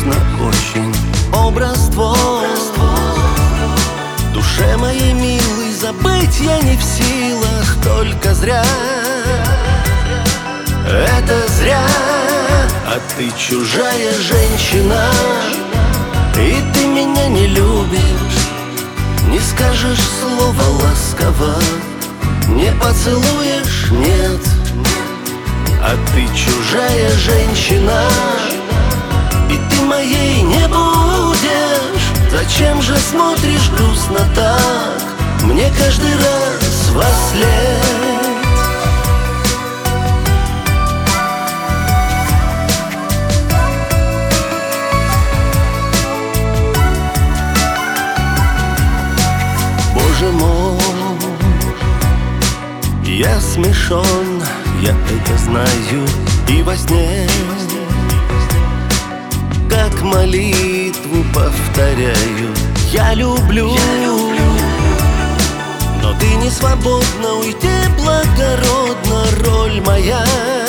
грустно очень. Образ твой душе моей милой забыть я не в силах, только зря. Это зря. А ты чужая женщина, и ты меня не любишь. Не скажешь слова ласково, не поцелуешь, нет. А ты чужая женщина, и ты моей не будешь. Зачем же смотришь грустно так мне каждый раз вослед? Боже мой, я смешон, я это знаю, и во сне как молитву повторяю: я люблю, но ты не свободна уйти благородно. Роль моя,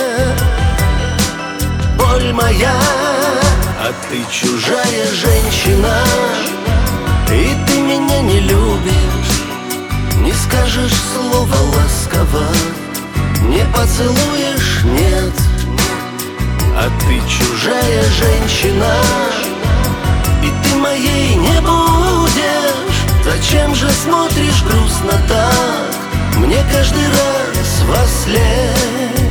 боль моя. А ты чужая женщина, и ты меня не любишь. Не скажешь слова ласково, не поцелуешь, нет. А ты чужая женщина, и ты моей не будешь. Зачем же смотришь грустно так мне каждый раз вослед?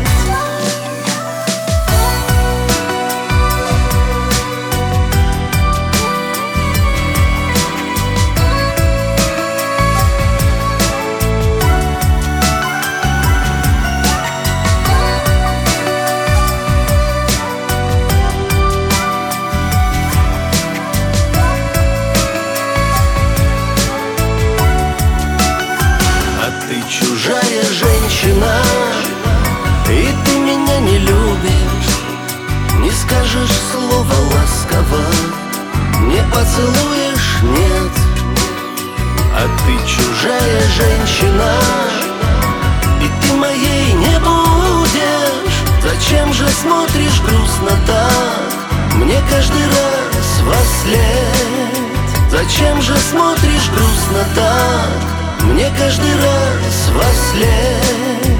Чужая женщина, и ты меня не любишь. Не скажешь слова ласково, не поцелуешь, нет. А ты чужая женщина, и ты моей не будешь. Зачем же смотришь грустно так мне каждый раз вослед? Зачем же смотришь грустно так мне каждый раз вослед?